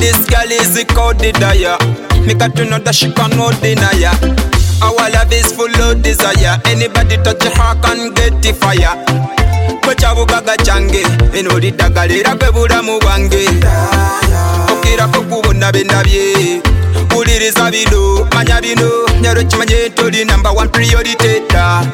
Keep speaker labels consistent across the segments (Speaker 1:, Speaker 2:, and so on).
Speaker 1: this girl is a code desire. Me got to know that she cannot deny ya. Our love is full of desire. Anybody touch her can get the fire. Kwechabugaga change enoli dagalera kwebulamu bwange okira kokubona bendabye uliriza bino manya bino nyaro chimanye toli number 1 priority da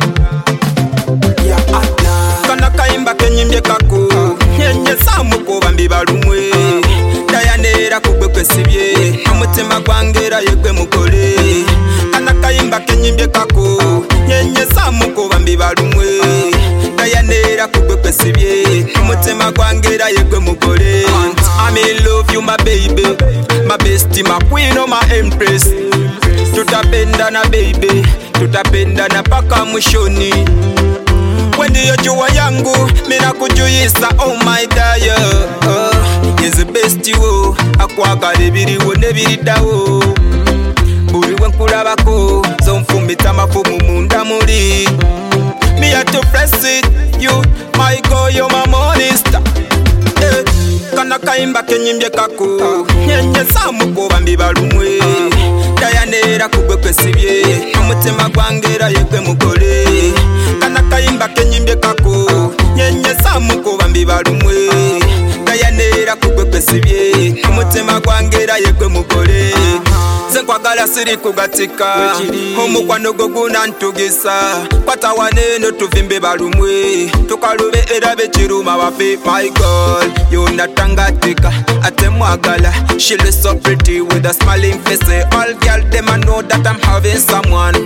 Speaker 1: kana kaimba kenyimbye kako nyenye samuko bambi balumwe dayanera kugwe kwesibye umutima gwangera yegwe mukole kana kaimba kenyimbye kako nyenye samuko bambi balumwe dayanera kugwe kwesibye umutima gwangera yegwe mukole I'm in love you my baby, my bestie, my queen, oh my empress. Tutapendana baby, tutapendana paka mwishoni. When you jua yangu, mina kujuisa oh my daya. Yenze bestie wo, akwaga lebiri wo nebiri dawo. Buri wenkulabako, zonfumita mafumu munda muri. Me had to press it, you, my girl, you're my morning star. Kana kaimba kenyimbye kako nyenye samuko bambi balumwe dayanera kugwe kwesibye umutima gwangera yegwe mukole kana kaimba kenyimbye kako nyenye samuko bambi balumwe dayanera kugwe kwesibye umutima gwangera yegwe mukole senkwagala siri kugatika omukwano gwo gunantugisa kwata waneno tuvimbe balumwe tukalube era bekiruma bafe my girl yonatangatika ate mwagala she looks so pretty with a smiling face all girl them I know that I'm having someone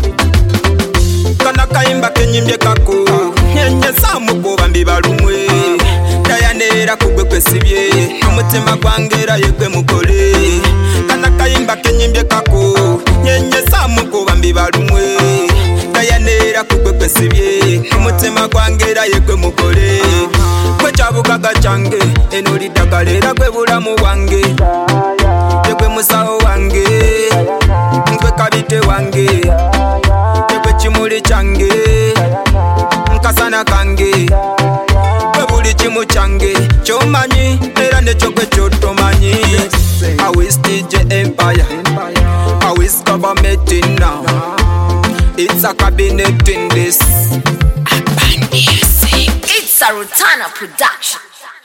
Speaker 1: kana kaimba kenyimbye kako nyenye samuko bambi balumwe dayanera kugwe kwesibye umutima gwangera yegwe mukole kana kaimba kenyimbye kako nyenye samuko bambi balumwe dayanera kugwe kwesibye umutima gwangera yegwe mukole kwechabugaga change enoli dagalera kwebulamu bwange yegwe musawo wange nkwe kabite wange yegwe chimuli change nkasana kange kwebuli chimu change chomanyi era necho kwe chotomanyi I wish DJ Empire I wish government in now it's a cabinet in this
Speaker 2: It's a Rutana production.